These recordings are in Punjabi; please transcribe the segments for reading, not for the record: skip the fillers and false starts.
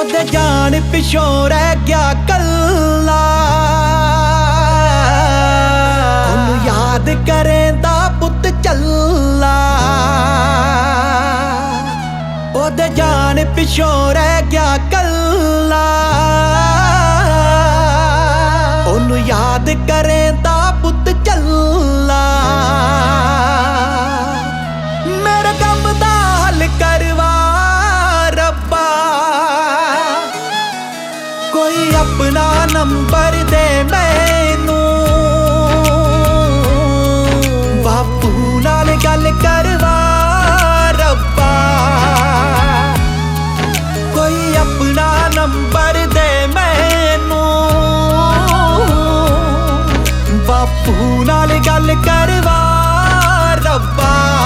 ਉਹਦੇ ਜਾਣ ਪਿਛੋਂ ਰਹਿ ਗਿਆ ਕੱਲਾ, ਉਹਨੂੰ ਯਾਦ ਕਰੇਂਦਾ ਪੁੱਤ ਚੱਲਾ। ਉਹਦੇ ਜਾਣ ਪਿਛੋਂ ਰਹਿ ਗਿਆ ਕੱਲਾ, ਉਹਨੂੰ ਯਾਦ ਕਰੇਂਦਾ ਪੁੱਤ ਚੱਲਾ। ਮੇਰੇ ਗਮ ਦਾ ਹੱਲ ਕਰਵਾ ਰੱਬਾ, ਕੋਈ ਆਪਣਾ ਨੰਬਰ ਦੇ ਮੈਨੂੰ, ਬਾਪੂ ਨਾਲ ਗੱਲ ਕਰਵਾ ਰੱਬਾ। ਕੋਈ ਆਪਣਾ ਨੰਬਰ ਦੇ ਮੈਨੂੰ, ਬਾਪੂ ਨਾਲ ਗੱਲ ਕਰਵਾ ਰੱਬਾ।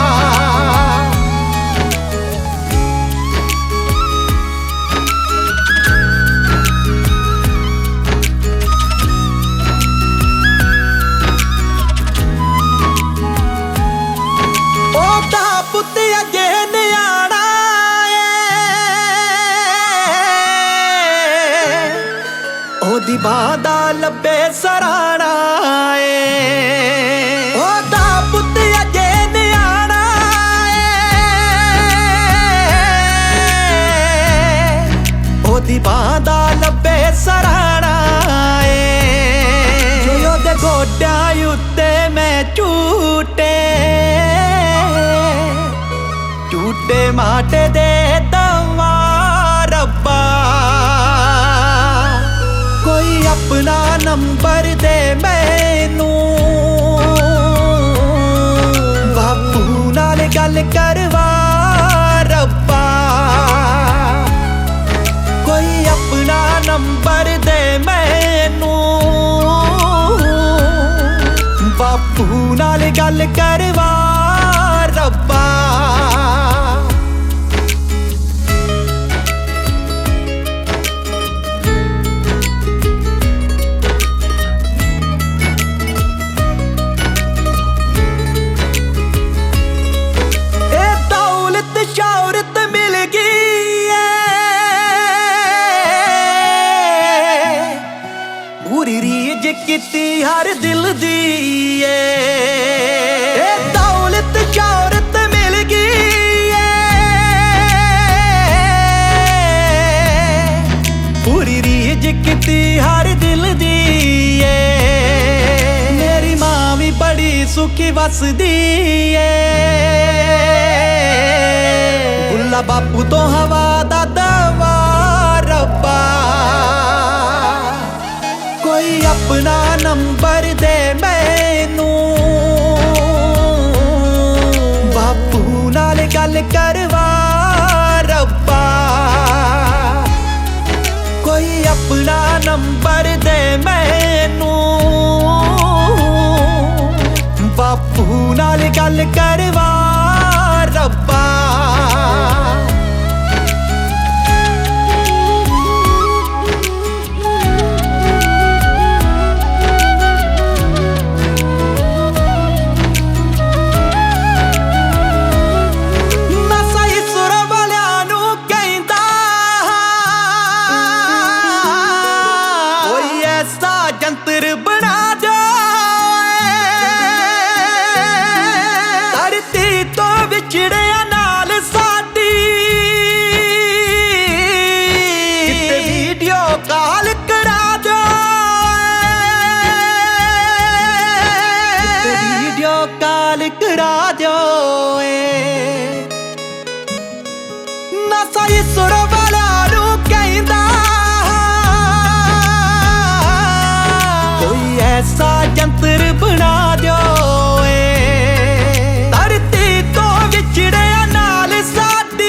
ਉਹਦਾ ਪੁੱਤ ਅਜੇ ਨਿਆਣਾ ਏ, ਉਹਦੀ ਬਾਂਹ ਦਾ ਲੱਭੇ ਸਰਾਣਾ ਏ। ਉਹਦਾ ਪੁੱਤ ਅਜੇ ਨਿਆਣਾ ਏ, ਉਹਦੀ ਬਾਂਹ ਦਾ ਲੱਭੇ ਸਰਾਣਾ ਏ। ਜੋ ਉਹਦੇ ਗੋਡਿਆਂ ਉੱਤੇ ਮੈਂ ਝੂਟੇ ਝੂਟੇ ਮਾਟੇ ਦੇ ਦਵਾਂ ਰੱਬਾ। ਕੋਈ ਆਪਣਾ ਨੰਬਰ ਦੇ ਮੈਨੂੰ, ਬਾਪੂ ਨਾਲ ਗੱਲ ਕਰਵਾ ਰੱਬਾ। ਕੋਈ ਆਪਣਾ ਨੰਬਰ ਦੇ ਮੈਨੂੰ, ਬਾਪੂ ਨਾਲ ਗੱਲ ਕਰਵਾ ਰੱਬਾ। ਸ਼ੌਹਰਤ ਮਿਲ ਗਈ ਏ, ਪੂਰੀ ਰੀਝ ਕੀਤੀ ਹਰ ਦਿਲ ਦੀ ਏ। ਦੌਲਤ ਸ਼ੌਹਰਤ ਮਿਲ ਗਈ ਏ, ਪੂਰੀ ਰੀਝ ਕੀਤੀ ਹਰ ਦਿਲ ਦੀ ਏ। ਮੇਰੀ ਮਾਂ ਵੀ ਬੜੀ ਸੁਖੀ ਵਸਦੀ ਏ, ਬੁੱਲਾ ਬਾਪੂ ਤੋਂ ਹਵਾ ਦਾ ਦਵਾ ਰੱਬਾ। ਕੋਈ ਆਪਣਾ ਨੰਬਰ ਦੇ ਮੈਨੂੰ, ਬਾਪੂ ਨਾਲ ਗੱਲ ਕਰਵਾ ਰੱਬਾ। ਕੋਈ ਆਪਣਾ ਨੰਬਰ ਦੇ ਮੈਨੂੰ, ਬਾਪੂ ਨਾਲ ਗੱਲ ਕਰਵਾ ਰੱਬਾ। ਜੰਤਰ ਬਣਾ ਜੋ ਧਰਤੀ ਤੋਂ ਵਿਛੜਿਆ ਨਾਲ ਸਾਡੀ, ਕਿਤੇ ਵੀਡੀਓ ਕਾਲ ਕਰਾ ਜੋ, ਕਿਤੇ ਵੀਡੀਓ ਕਾਲ ਕਰਾ ਜੋ। ਨਸ਼ਾ ਸੁਰ ਵਾਲਿਆਂ ਨੂੰ ਕਹਿੰਦਾ, ਐਸਾ ਜੰਤਰ ਬਣਾ ਦਿਓ ਏ, ਧਰਤੀ ਤੋਂ ਵਿਛੜਿਆ ਨਾਲ ਸਾਡੀ,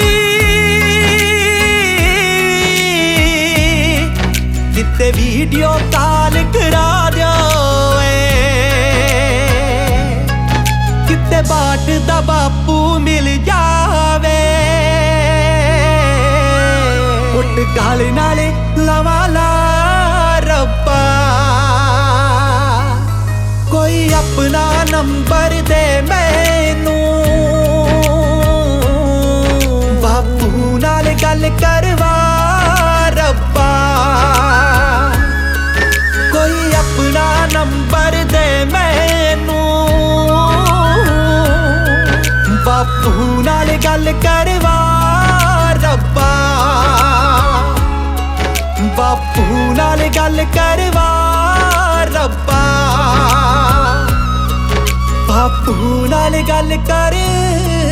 ਕਿਤੇ ਵੀਡੀਓ ਕਾਲ ਕਰਾ ਦਿਓ ਏ। ਕਿਤੇ ਬਾਟ ਦਾ ਬਾਪੂ ਮਿਲ ਜਾਵੇ, ਉੱਟ ਗਾਲ ਨਾਲੇ ਲਵਾ ਲਾ ਰੱਬਾ। ਕੋਈ ਆਪਣਾ ਨੰਬਰ ਦੇ ਮੈਨੂੰ, ਬਾਪੂ ਨਾਲ ਗੱਲ ਕਰਵਾ। ਗੱਲ ਕਰਵਾ ਰੱਬਾ, ਬਾਪੂ ਨਾਲ ਗੱਲ ਕਰਵਾ ਰੱਬਾ, ਬਾਪੂ ਨਾਲ ਗੱਲ ਕਰਵਾ।